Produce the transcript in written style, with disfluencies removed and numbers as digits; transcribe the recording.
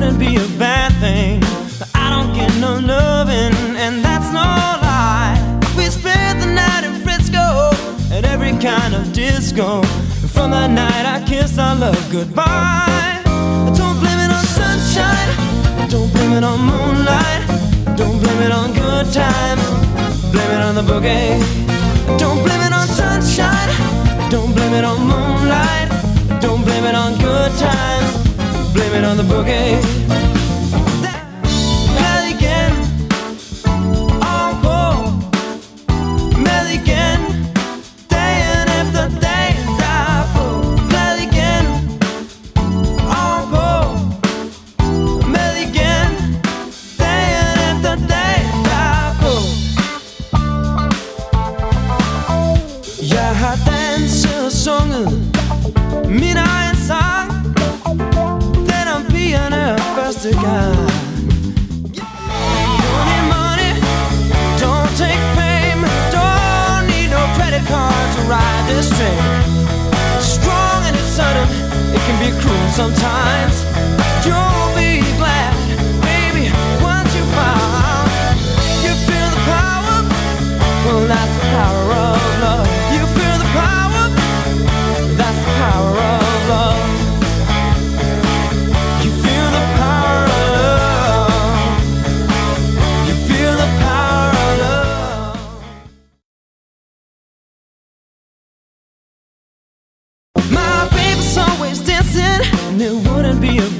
wouldn't be a bad thing. I don't get no loving, and that's no lie. We spent the night in Frisco at every kind of disco. From that night I kissed our love goodbye. Don't blame it on sunshine, don't blame it on moonlight, don't blame it on good times, blame it on the boogie. Don't blame it on sunshine, don't blame it on moonlight, don't blame it on good times, blame it on the boogie. Milligan, oh, oh, Milligan, day in after day, die for Milligan, oh, oh, Milligan, day in after day, die for. Jag har dansat och sjungit mina en sang denna pigerne första gång. Don't need money, don't take fame, don't need no credit card to ride this train. Strong and it's sudden, it can be cruel sometimes. You'll be glad, baby, once you found. You feel the power, well that's the power of love. You feel the power, that's the power of love. You feel the power of love. You feel the power of love. My baby's always dancing, and it wouldn't be a bad